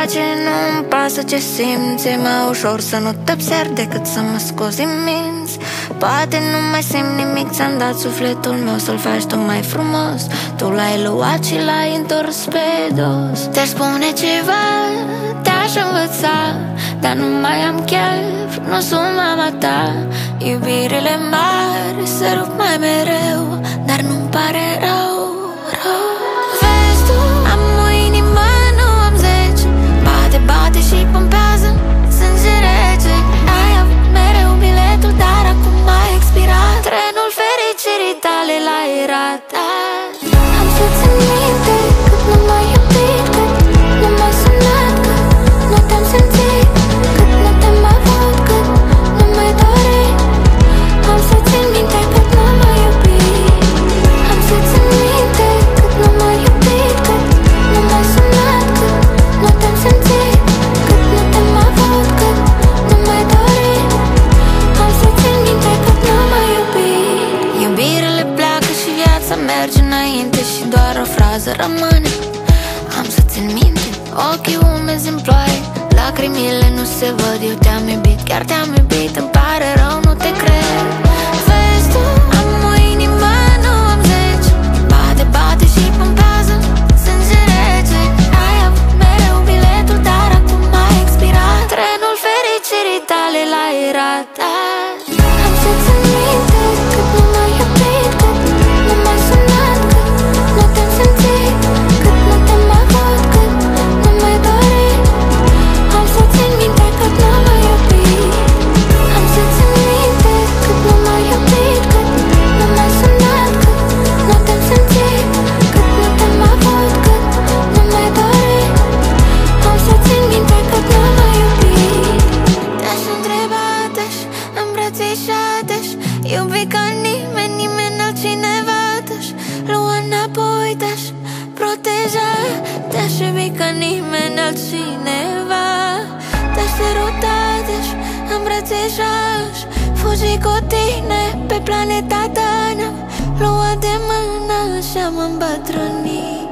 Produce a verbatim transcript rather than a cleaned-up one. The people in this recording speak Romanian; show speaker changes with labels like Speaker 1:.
Speaker 1: place, nu-mi pasă ce simți. E mai ușor să nu te observ decât să mă scozi din minți. Poate nu mai simt nimic, ți-am dat sufletul meu să-l faci tu mai frumos. Tu l-ai luat și l-ai întors pe dos. Te-aș spune ceva, te-aș învăța, dar nu mai am chef, nu sunt mama ta. Iubirile mari se rup mai mereu, dar nu-mi pare rău, rău. Vezi tu, am o inimă, nu am zece. Bate, bate și pompează sânge rece. Ai avut mereu biletul, dar acum a expirat. Trenul fericirii tale l-ai ratat. Am să țin minte cât nu m-ai iubit, cât nu m-ai sunat, cât nu te-am simțit, cât nu te-am avut, cât nu m-ai dorit. Am să țin minte cât nu m-ai iubit. Am să țin minte cât nu m-ai iubit, cât nu m-ai sunat, cât nu te-am simțit, cât nu te-am avut, cât nu m-ai dorit. Am să țin minte cât nu m-ai iubit. Iubirile pleacă și viața merge înainte și doar o frază rămâne. Am să țin minte, ochii umezi în ploaie, lacrimile nu se văd, eu te-am iubit, chiar te-am iubit, îmi pare rău, nu te cred. Vezi tu, am o inimă, nu am zece. Bate, bate și pompează sânge rece. Ai avut mereu biletul, dar acum a expirat. Trenul fericirii tale l-ai ratat. Am să țin minte cât nu m-ai iubit, cât nu m-ai sunat, cât nu te-am simțit, cât nu te-am avut, cât nu m-ai dorit. Am să țin minte cât nu m-ai iubit. Am să țin minte cât nu m-ai iubit, cât nu m-ai sunat, cât nu te-am simțit, cât nu te-am avut, cât nu m-ai dorit. Am să țin minte cât nu m-ai iubit. Te-aș întreba, te-aș îmbrățișa, te-aș iubi ca nimeni, nimeni altcineva. Te-aș lua înapoi, te-aș proteja, te-aș iubi ca nimeni altcineva. Te-aș săruta, te-aș îmbrățișa, aș fugi cu tine pe planeta ta. Ne-am luat de mână și am îmbătrânit.